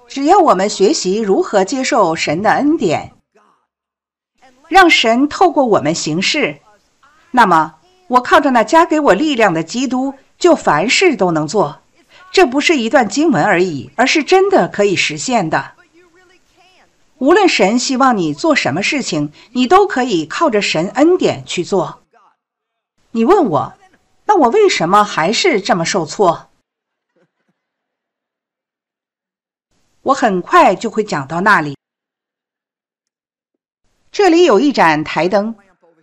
只要我们学习如何接受神的恩典，让神透过我们行事，那么我靠着那加给我力量的基督，就凡事都能做。这不是一段经文而已，而是真的可以实现的。无论神希望你做什么事情，你都可以靠着神恩典去做。你问我，那我为什么还是这么受挫？我很快就会讲到那里。这里有一盏台灯，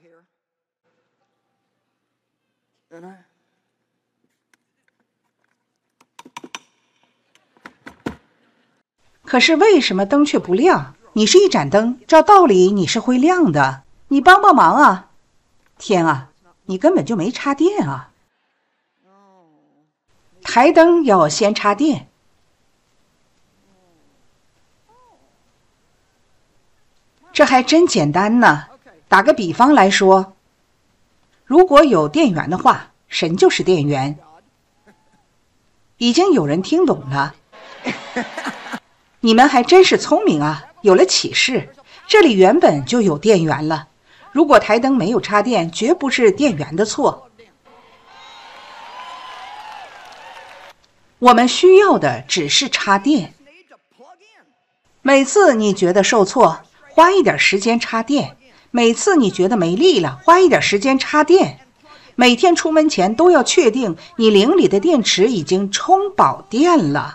可是为什么灯却不亮？你是一盏灯，照道理你是会亮的，你帮帮忙啊！天啊，你根本就没插电啊！台灯要先插电。这还真简单呢。打个比方来说，如果有电源的话，神就是电源。已经有人听懂了。你们还真是聪明啊，有了启示。这里原本就有电源了，如果台灯没有插电，绝不是电源的错。我们需要的只是插电。每次你觉得受挫，花一点时间插电；每次你觉得没力了，花一点时间插电。每天出门前都要确定你灵里的电池已经充饱电了。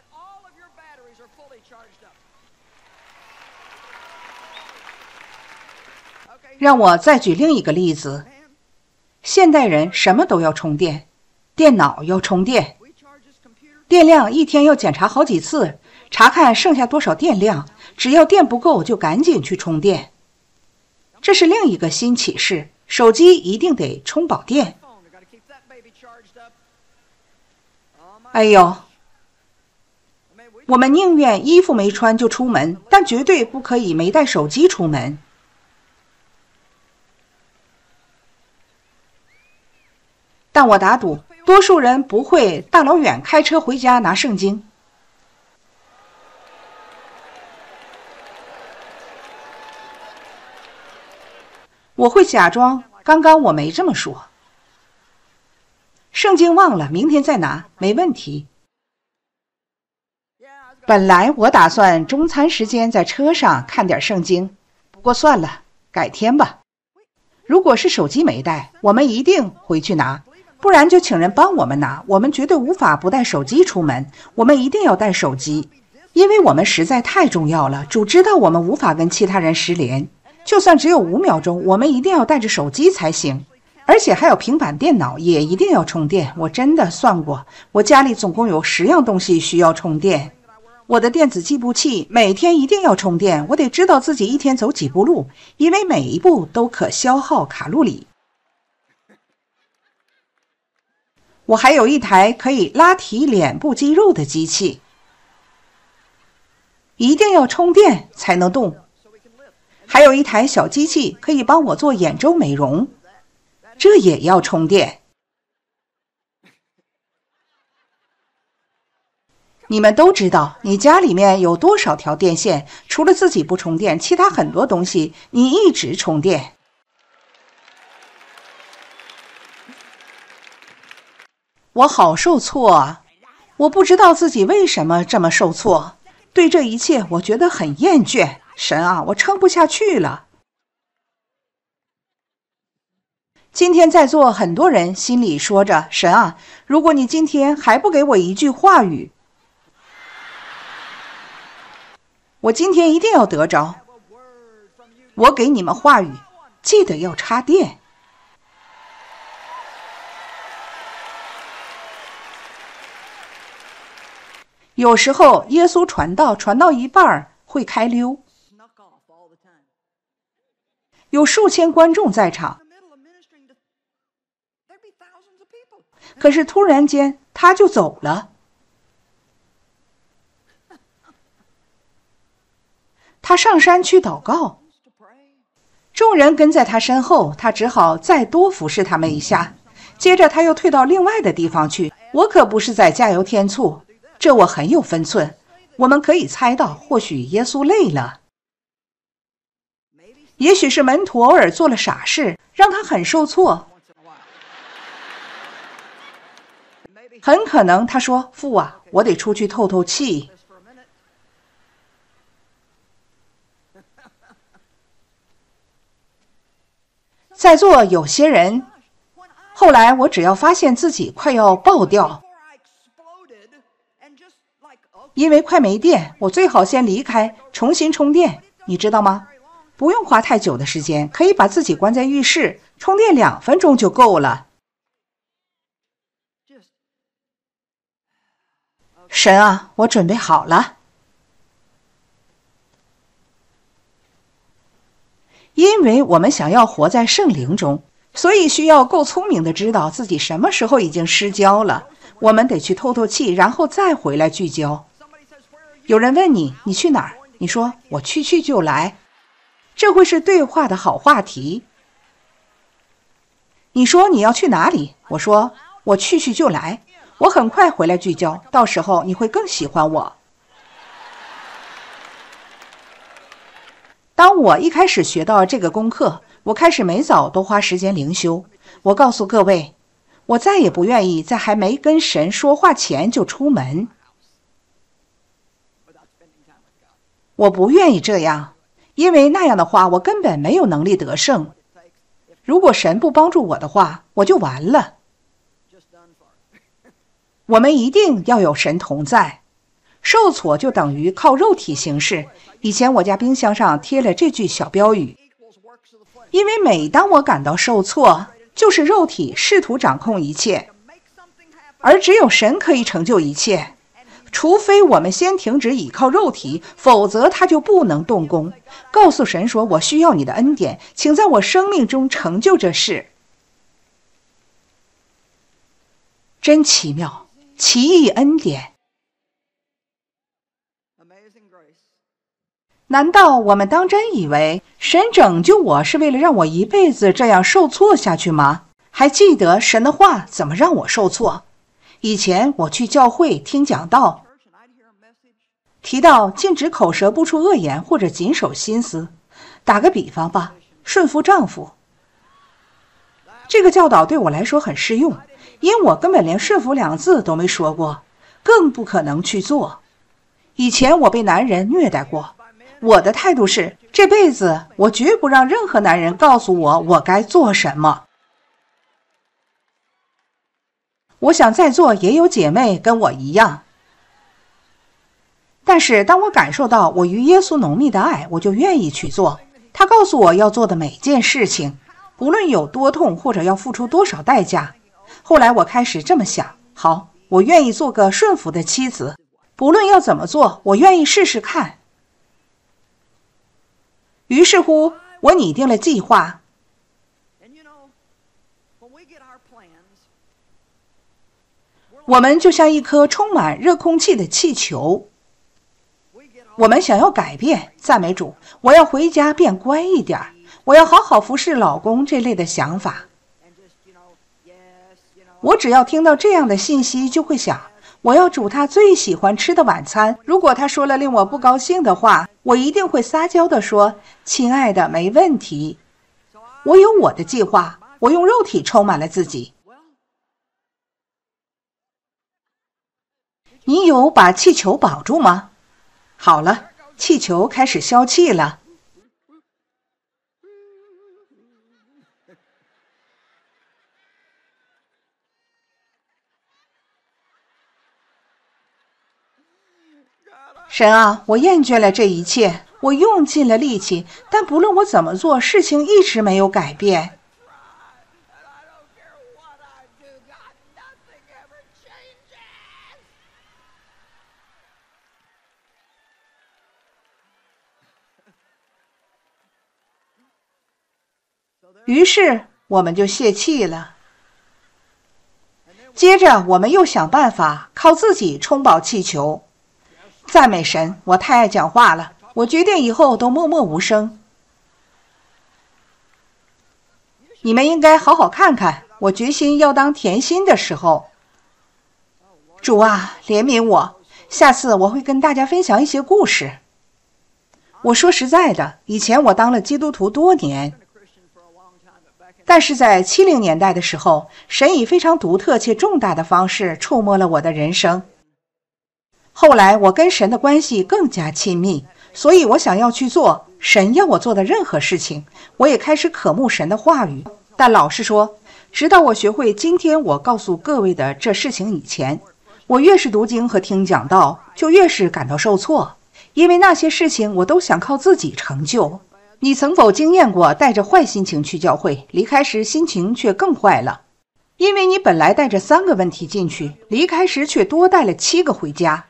让我再举另一个例子。现代人什么都要充电，电脑要充电，电量一天要检查好几次，查看剩下多少电量，只要电不够就赶紧去充电。这是另一个新启示，手机一定得充饱电。哎呦，我们宁愿衣服没穿就出门，但绝对不可以没带手机出门。但我打赌，多数人不会大老远开车回家拿圣经。我会假装刚刚我没这么说。圣经忘了，明天再拿，没问题。本来我打算中餐时间在车上看点圣经，不过算了，改天吧。如果是手机没带，我们一定回去拿。不然就请人帮我们拿，我们绝对无法不带手机出门，我们一定要带手机，因为我们实在太重要了，主知道我们无法跟其他人失联，就算只有5秒钟，我们一定要带着手机才行，而且还有平板电脑也一定要充电。我真的算过，我家里总共有10样东西需要充电。我的电子计步器每天一定要充电，我得知道自己一天走几步路，因为每一步都可消耗卡路里。我还有一台可以拉提脸部肌肉的机器，一定要充电才能动。还有一台小机器可以帮我做眼周美容，这也要充电。你们都知道你家里面有多少条电线，除了自己不充电，其他很多东西你一直充电。我好受挫啊！我不知道自己为什么这么受挫，对这一切我觉得很厌倦。神啊，我撑不下去了。今天在座很多人心里说着，神啊，如果你今天还不给我一句话语，我今天一定要得着。我给你们话语，记得要插电。有时候耶稣传到一半会开溜，有数千观众在场，可是突然间他就走了。他上山去祷告，众人跟在他身后，他只好再多服侍他们一下，接着他又退到另外的地方去。我可不是在加油添醋，这我很有分寸。 我们可以猜到，或许耶稣累了，也许是门徒偶尔做了傻事，让他很受挫。很可能他说：“父啊，我得出去透透气。”在座有些人，后来我只要发现自己快要爆掉，因为快没电，我最好先离开，重新充电，你知道吗？不用花太久的时间，可以把自己关在浴室，充电2分钟就够了。神啊，我准备好了。因为我们想要活在圣灵中，所以需要够聪明的知道自己什么时候已经失焦了，我们得去透透气，然后再回来聚焦。有人问你，你去哪儿？你说我去就来，这会是对话的好话题。你说你要去哪里？我说我去就来，我很快回来聚焦，到时候你会更喜欢我。当我一开始学到这个功课，我开始每早都花时间灵修。我告诉各位，我再也不愿意在还没跟神说话前就出门。我不愿意这样，因为那样的话，我根本没有能力得胜。如果神不帮助我的话，我就完了。我们一定要有神同在。受挫就等于靠肉体行事。以前我家冰箱上贴了这句小标语，因为每当我感到受挫，就是肉体试图掌控一切，而只有神可以成就一切。除非我们先停止倚靠肉体，否则他就不能动工。告诉神说，我需要你的恩典，请在我生命中成就这事。真奇妙，奇异恩典。难道我们当真以为神拯救我是为了让我一辈子这样受挫下去吗？还记得神的话怎么让我受挫？以前我去教会听讲道，提到禁止口舌不出恶言或者谨守心思。打个比方吧，顺服丈夫。这个教导对我来说很适用，因我根本连顺服2字都没说过，更不可能去做。以前我被男人虐待过，我的态度是，这辈子我绝不让任何男人告诉我该做什么。我想在座也有姐妹跟我一样。但是当我感受到我与耶稣浓密的爱，我就愿意去做他告诉我要做的每件事情，不论有多痛或者要付出多少代价。后来我开始这么想，好，我愿意做个顺服的妻子，不论要怎么做，我愿意试试看。于是乎，我拟定了计划。我们就像一颗充满热空气的气球，我们想要改变，赞美主，我要回家变乖一点，我要好好服侍老公，这类的想法。我只要听到这样的信息，就会想，我要煮他最喜欢吃的晚餐。如果他说了令我不高兴的话，我一定会撒娇地说，亲爱的，没问题。我有我的计划，我用肉体充满了自己。你有把气球保住吗？好了，气球开始消气了。神啊，我厌倦了这一切，我用尽了力气，但不论我怎么做，事情一直没有改变。于是我们就泄气了。接着我们又想办法靠自己充饱气球。赞美神，我太爱讲话了，我决定以后都默默无声。你们应该好好看看，我决心要当甜心的时候。主啊，怜悯我， 下次我会跟大家分享一些故事。我说实在的，以前我当了基督徒多年，但是在70年代的时候，神以非常独特且重大的方式触摸了我的人生。后来我跟神的关系更加亲密，所以我想要去做神要我做的任何事情。我也开始渴慕神的话语，但老实说，直到我学会今天我告诉各位的这事情以前，我越是读经和听讲道，就越是感到受挫，因为那些事情我都想靠自己成就。你曾否经验过带着坏心情去教会，离开时心情却更坏了？因为你本来带着3个问题进去，离开时却多带了7个回家。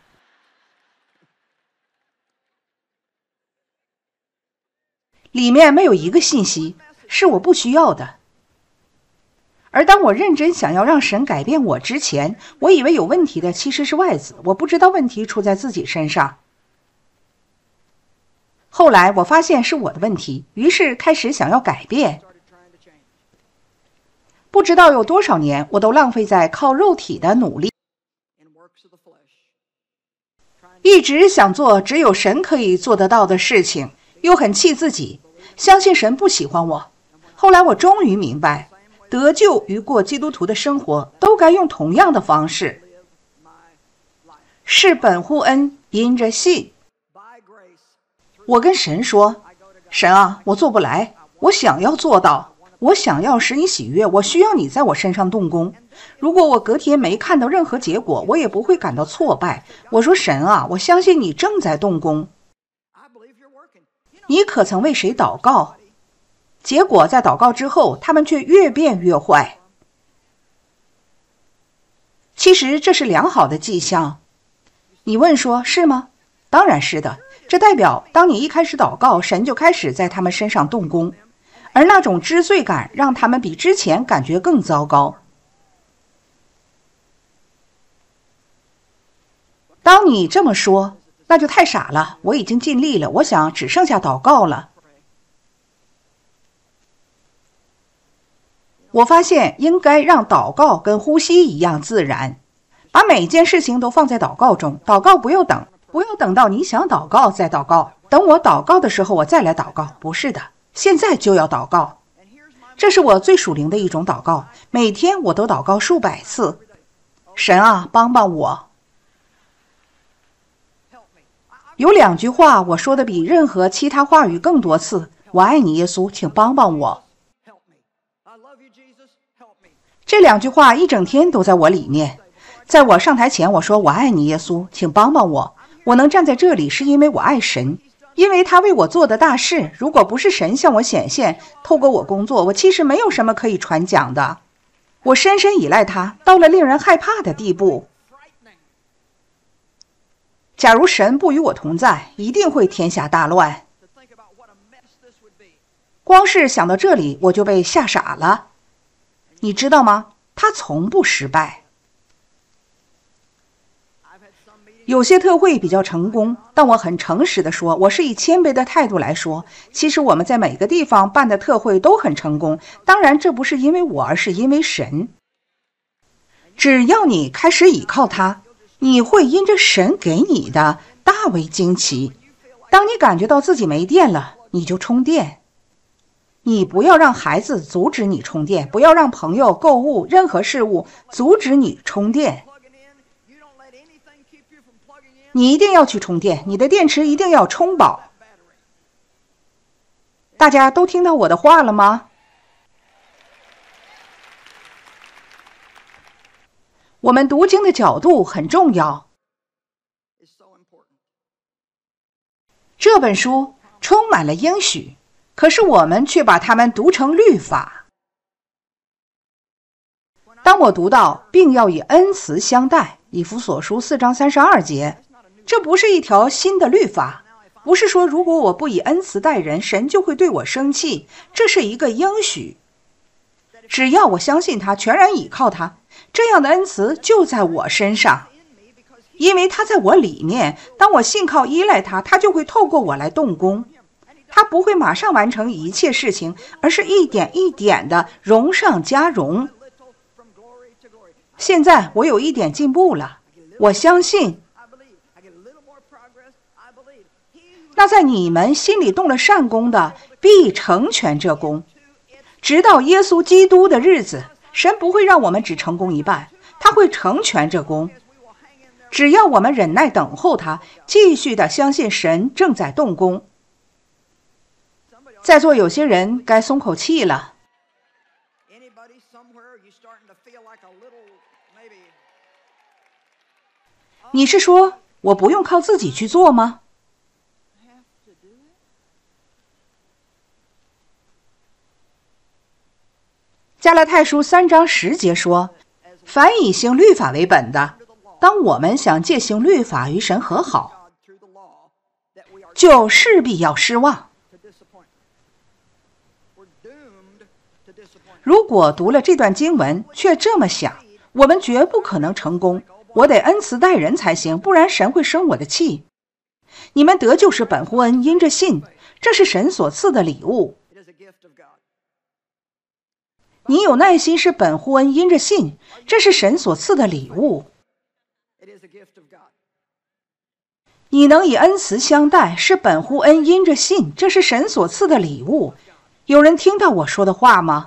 里面没有一个信息是我不需要的。而当我认真想要让神改变我之前，我以为有问题的其实是外子，我不知道问题出在自己身上。后来我发现是我的问题，于是开始想要改变。不知道有多少年我都浪费在靠肉体的努力，一直想做只有神可以做得到的事情，又很气自己，相信神不喜欢我。后来我终于明白，得救与过基督徒的生活都该用同样的方式，是本乎恩，因着信。我跟神说，神啊，我做不来，我想要做到，我想要使你喜悦，我需要你在我身上动工。如果我隔天没看到任何结果，我也不会感到挫败。我说，神啊，我相信你正在动工。你可曾为谁祷告？结果在祷告之后，他们却越变越坏。其实这是良好的迹象。你问说，是吗？当然是的。这代表当你一开始祷告，神就开始在他们身上动工，而那种知罪感让他们比之前感觉更糟糕。当你这么说，那就太傻了，我已经尽力了，我想只剩下祷告了。我发现应该让祷告跟呼吸一样自然，把每件事情都放在祷告中。祷告不要等到你想祷告再祷告，等我祷告的时候我再来祷告，不是的，现在就要祷告。这是我最属灵的一种祷告，每天我都祷告数百次。神啊，帮帮我。有2句话我说的比任何其他话语更多次，我爱你耶稣，请帮帮我。这2句话一整天都在我里面。在我上台前，我说我爱你耶稣，请帮帮我。我能站在这里是因为我爱神，因为他为我做的大事。如果不是神向我显现，透过我工作，我其实没有什么可以传讲的。我深深依赖他，到了令人害怕的地步。假如神不与我同在，一定会天下大乱。光是想到这里，我就被吓傻了。你知道吗？他从不失败。有些特会比较成功，但我很诚实地说，我是以谦卑的态度来说，其实我们在每个地方办的特会都很成功。当然这不是因为我，而是因为神。只要你开始倚靠他，你会因着神给你的大为惊奇。当你感觉到自己没电了，你就充电。你不要让孩子阻止你充电，不要让朋友、购物、任何事物阻止你充电。你一定要去充电，你的电池一定要充饱。大家都听到我的话了吗？我们读经的角度很重要。这本书充满了应许，可是我们却把它们读成律法。当我读到并要以恩慈相待，以弗所书4章32节，这不是一条新的律法，不是说如果我不以恩慈待人，神就会对我生气，这是一个应许。只要我相信他，全然倚靠他，这样的恩慈就在我身上，因为他在我里面。当我信靠依赖他，他就会透过我来动工。他不会马上完成一切事情，而是一点一点的荣上加荣。现在我有一点进步了，我相信那在你们心里动了善功的，必成全这功。直到耶稣基督的日子，神不会让我们只成功一半，他会成全这功。只要我们忍耐等候他，继续的相信神正在动工。在座有些人该松口气了。你是说我不用靠自己去做吗？加拉太书3章10节说，凡以行律法为本的，当我们想借行律法与神和好，就势必要失望。如果读了这段经文却这么想，我们绝不可能成功。我得恩慈待人才行，不然神会生我的气。你们得救是本乎恩，因着信，这是神所赐的礼物。你有耐心是本乎恩，因着信，这是神所赐的礼物。你能以恩慈相待是本乎恩，因着信，这是神所赐的礼物。有人听到我说的话吗？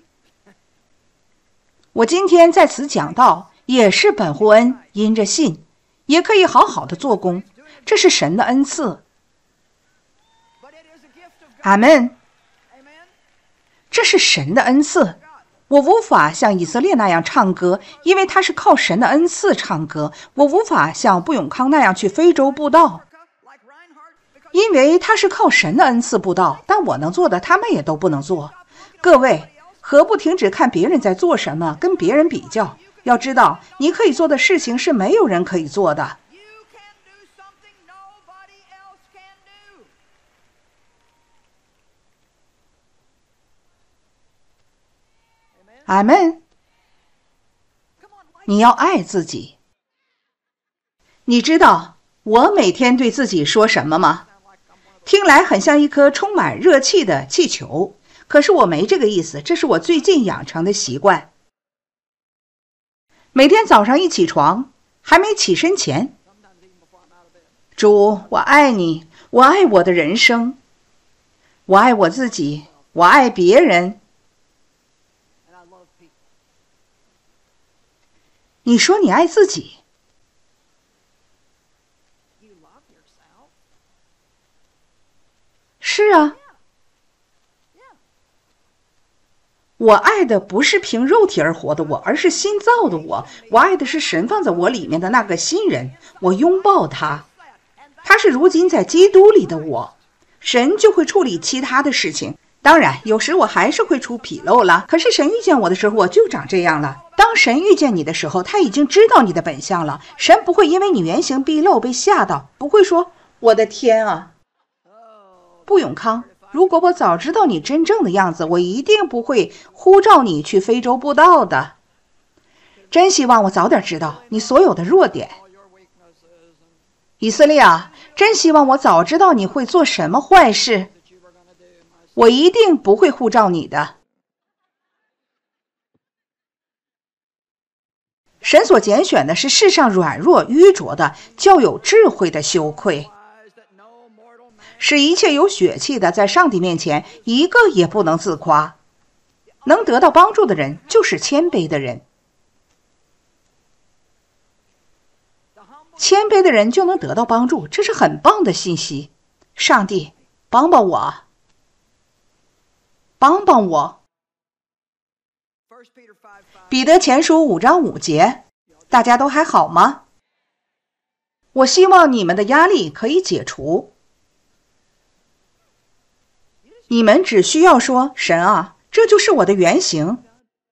我今天在此讲道也是本乎恩，因着信，也可以好好的做工，这是神的恩赐。阿们。这是神的恩赐。我无法像以色列那样唱歌，因为他是靠神的恩赐唱歌。我无法像布永康那样去非洲布道，因为他是靠神的恩赐布道，但我能做的他们也都不能做。各位，何不停止看别人在做什么，跟别人比较？要知道，你可以做的事情是没有人可以做的。阿们。你要爱自己。你知道我每天对自己说什么吗？听来很像一颗充满热气的气球，可是我没这个意思，这是我最近养成的习惯。每天早上一起床，还没起身前，主，我爱你，我爱我的人生，我爱我自己，我爱别人。你说你爱自己？是啊，我爱的不是凭肉体而活的我，而是新造的我。我爱的是神放在我里面的那个新人，我拥抱他，他是如今在基督里的我。神就会处理其他的事情。当然有时我还是会出纰漏了，可是神遇见我的时候我就长这样了。当神遇见你的时候，他已经知道你的本相了。神不会因为你原形毕露被吓到，不会说我的天啊。布永康，如果我早知道你真正的样子，我一定不会呼召你去非洲布道的。真希望我早点知道你所有的弱点。以色列啊，真希望我早知道你会做什么坏事，我一定不会呼召你的。神所拣选的是世上软弱愚拙的，较有智慧的羞愧，使一切有血气的在上帝面前一个也不能自夸。能得到帮助的人就是谦卑的人，谦卑的人就能得到帮助，这是很棒的信息。上帝，帮帮我，帮帮我。彼得前书5章5节，大家都还好吗？我希望你们的压力可以解除。你们只需要说，神啊，这就是我的原型。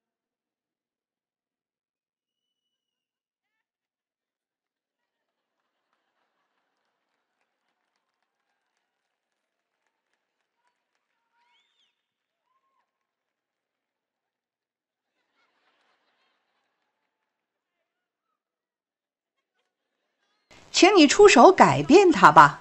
请你出手改变它吧。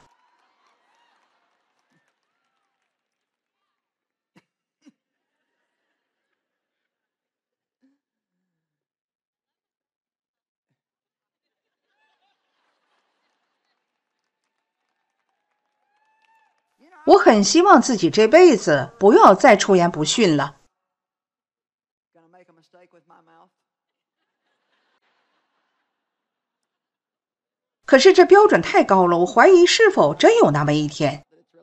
我很希望自己这辈子不要再出言不逊了。可是这标准太高了，我怀疑是否真有那么一天。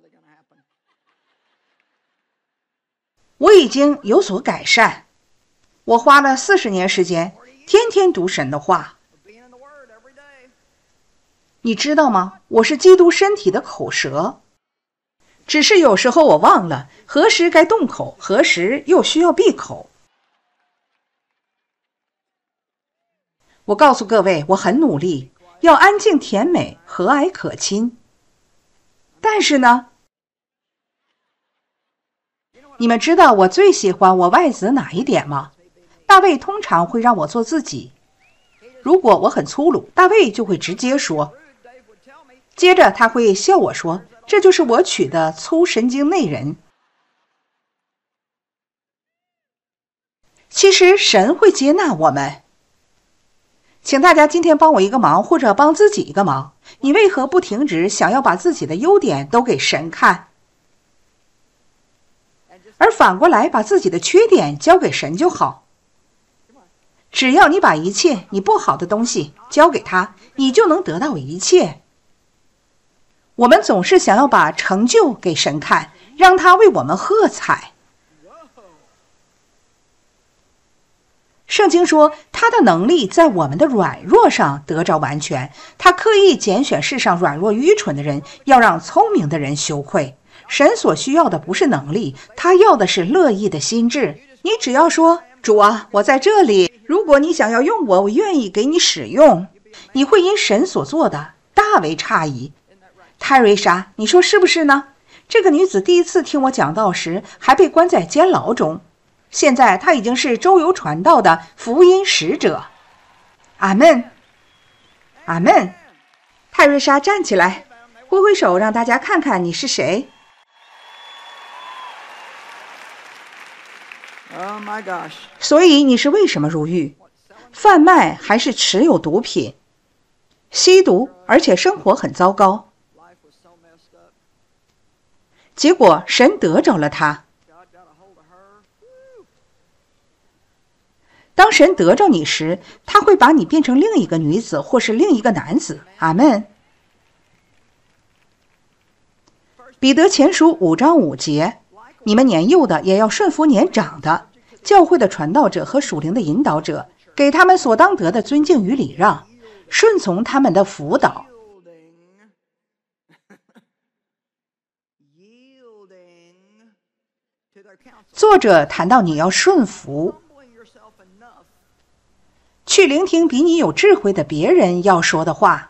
我已经有所改善，我花了40年时间，天天读神的话。你知道吗？我是基督身体的口舌，只是有时候我忘了何时该动口，何时又需要闭口。我告诉各位，我很努力，要安静甜美，和蔼可亲。但是呢，你们知道我最喜欢我外子哪一点吗？大卫通常会让我做自己。如果我很粗鲁，大卫就会直接说，接着他会笑我说，这就是我取的粗神经内人。其实神会接纳我们。请大家今天帮我一个忙，或者帮自己一个忙。你为何不停止想要把自己的优点都给神看，而反过来把自己的缺点交给神就好？只要你把一切你不好的东西交给他，你就能得到一切。我们总是想要把成就给神看，让他为我们喝彩。圣经说，他的能力在我们的软弱上得着完全。他刻意拣选世上软弱愚蠢的人，要让聪明的人羞愧。神所需要的不是能力，他要的是乐意的心智。你只要说，主啊，我在这里，如果你想要用我，我愿意给你使用。你会因神所做的大为诧异。泰瑞莎，你说是不是呢？这个女子第一次听我讲道时，还被关在监牢中。现在他已经是周游传道的福音使者。阿们，阿们。泰瑞莎站起来，挥挥手，让大家看看你是谁。 Oh my gosh. 所以你是为什么入狱？贩卖还是持有毒品？吸毒，而且生活很糟糕。结果神得着了他。当神得着你时，他会把你变成另一个女子或是另一个男子。阿们。彼得前书5章5节，你们年幼的也要顺服年长的，教会的传道者和属灵的引导者，给他们所当得的尊敬与礼让，顺从他们的辅导。作者谈到你要顺服，去聆听比你有智慧的别人要说的话，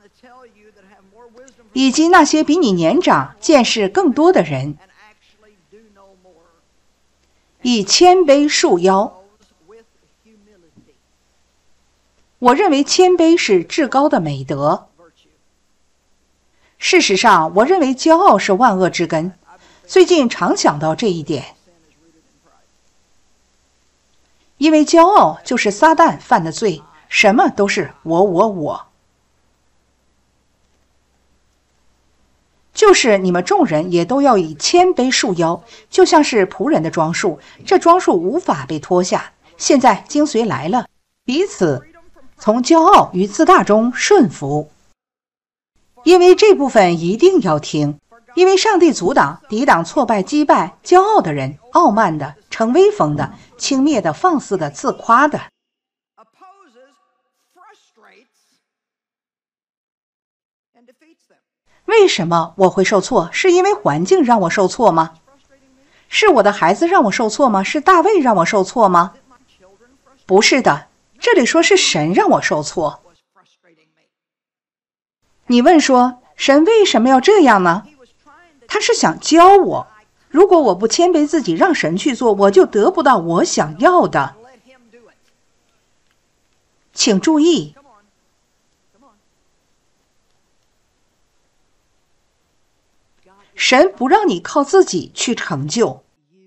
以及那些比你年长、见识更多的人，以谦卑束腰。我认为谦卑是至高的美德。事实上，我认为骄傲是万恶之根。最近常想到这一点，因为骄傲就是撒旦犯的罪，什么都是我。就是你们众人也都要以谦卑束腰，就像是仆人的装束，这装束无法被脱下。现在精髓来了，彼此从骄傲与自大中顺服，因为这部分一定要听，因为上帝阻挡、抵挡、挫败、击败骄傲的人、傲慢的、逞威风的、轻蔑的、放肆的、自夸的。为什么我会受挫？是因为环境让我受挫吗？是我的孩子让我受挫吗？是大卫让我受挫吗？不是的，这里说是神让我受挫。你问说，神为什么要这样呢？他是想教我，如果我不谦卑自己让神去做，我就得不到我想要的。请注意，神不让你靠自己去成就，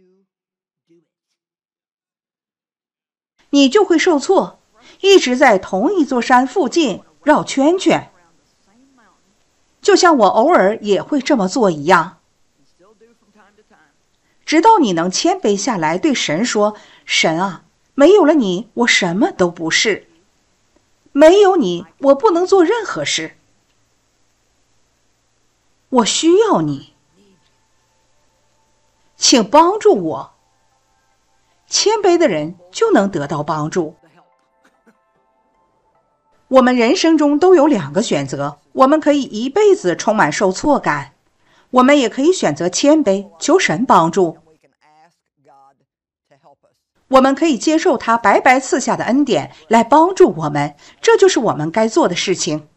你就会受挫，一直在同一座山附近绕圈圈，就像我偶尔也会这么做一样。 直到你能谦卑下来，对神说：神啊，没有了你，我什么都不是。没有你，我不能做任何事。我需要你，请帮助我。谦卑的人就能得到帮助。我们人生中都有两个选择，我们可以一辈子充满受挫感，我们也可以选择谦卑，求神帮助。我们可以接受他白白赐下的恩典来帮助我们，这就是我们该做的事情。